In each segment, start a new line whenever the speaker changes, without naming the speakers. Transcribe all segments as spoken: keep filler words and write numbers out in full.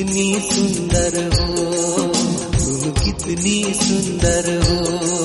कितनी सुंदर हो, तुम कितनी सुंदर हो।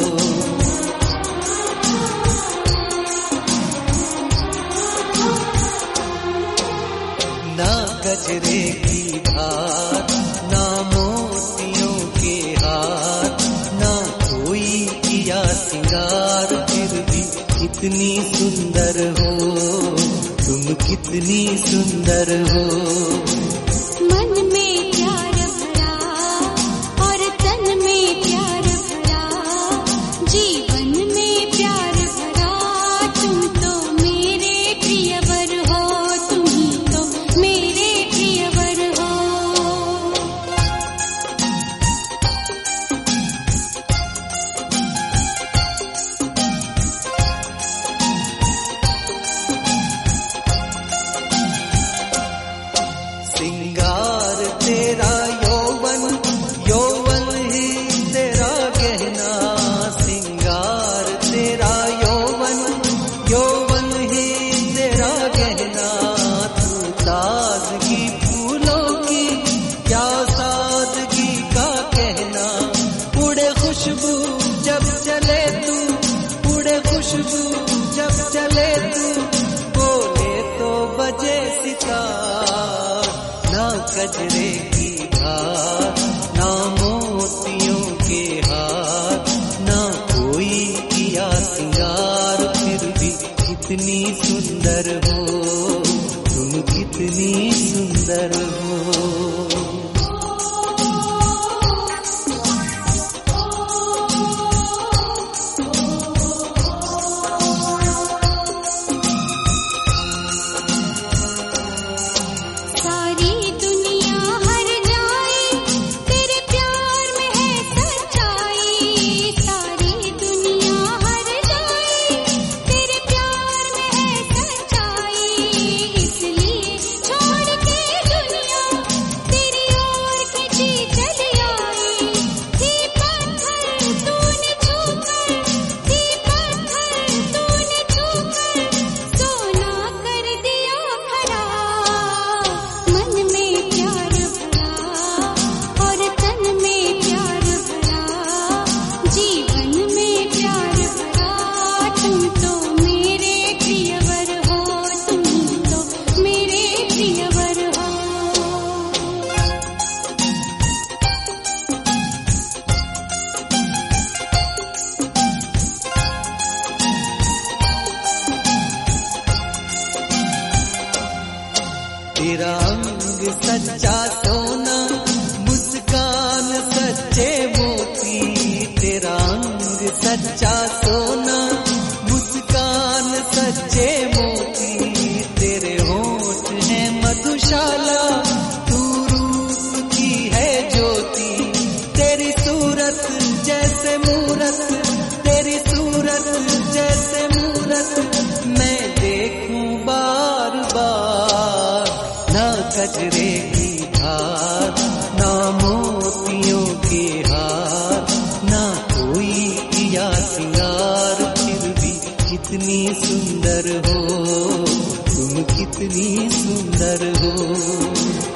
ना गजरे की धार, ना मोतियों के हार, ना कोई किया सिंगार, फिर भी कितनी सुंदर हो, तुम कितनी सुंदर हो।
मन में प्यार भरा और तन में प्यार भरा, जीवन में प्यार भरा, तुम तो मेरे प्रियवर हो, तुम तो मेरे प्रियवर हो।
सिंगार तेरा यौवन, यौवन ही तेरा गहना, सिंगार तेरा यौवन, यौवन ही तेरा गहना। तू ताजगी फूलों की, क्या सादगी का कहना। उड़े खुशबू जब चले तू, उड़े खुशबू जब चले तू, बोले तो बजे सितार। ना गजरे की धार, ना मोतियों के हार, ना कोई किया सिंगार, फिर भी कितनी सुंदर हो, तुम कितनी सुंदर हो। तेरा अंग सच्चा सोना, मुस्कान सच्चे मोती, तेरा अंग सच्चा सोना, मुस्कान सच्चे मोती। तेरे होठ हैं मधुशाला, तू रूप की है ज्योति, तेरी सूरत जैसे मूरत, तेरी सूरत जैसे मूरत, मैं देखूं बार बार। ना गजरे की धार, ना मोतियों के हार, ना कोई किया सिंगार, फिर भी कितनी सुंदर हो, तुम कितनी सुंदर हो।